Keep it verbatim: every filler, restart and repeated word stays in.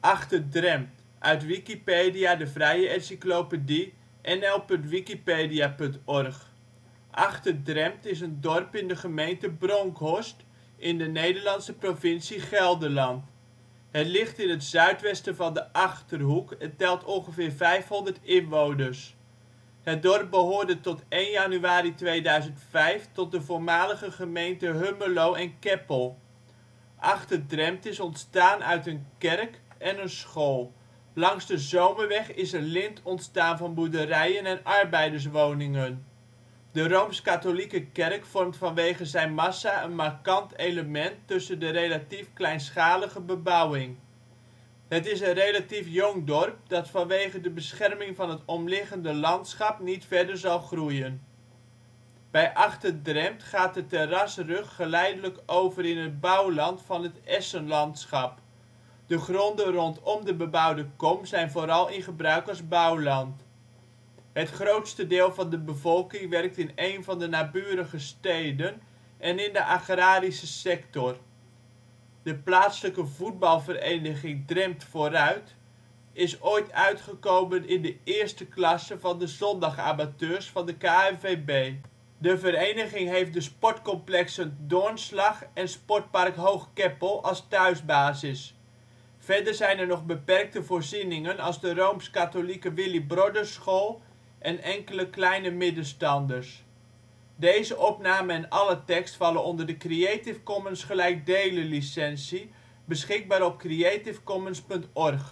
Achter-Drempt, uit Wikipedia, de vrije encyclopedie. N B 4° 51 ' NB, 6° 22 ' OL Achter-Drempt is een dorp in de gemeente Bronckhorst in de Nederlandse provincie Gelderland. Het ligt in het zuidwesten van de Achterhoek en telt ongeveer vijfhonderd inwoners. Het dorp behoorde tot één januari tweeduizend vijf tot de voormalige gemeente Hummelo en Keppel. Achter-Drempt is ontstaan uit een kerk en een school. Langs de Zomerweg is een lint ontstaan van boerderijen en arbeiderswoningen. De Rooms-Katholieke Kerk vormt vanwege zijn massa een markant element tussen de relatief kleinschalige bebouwing. Het is een relatief jong dorp dat vanwege de bescherming van het omliggende landschap niet verder zal groeien. Bij Achter-Drempt gaat de terrasrug geleidelijk over in het bouwland van het essenlandschap. De gronden rondom de bebouwde kom zijn vooral in gebruik als bouwland. Het grootste deel van de bevolking werkt in een van de naburige steden en in de agrarische sector. De plaatselijke voetbalvereniging Drempt Vooruit is ooit uitgekomen in de eerste klasse van de zondagamateurs van de K N V B. De vereniging heeft de sportcomplexen ' Doornslag ' en sportpark Hoog Keppel als thuisbasis. Verder zijn er nog beperkte voorzieningen als de Rooms-Katholieke Willibrordusschool en enkele kleine middenstanders. Deze opname en alle tekst vallen onder de Creative Commons gelijkdelen licentie, beschikbaar op creativecommons punt org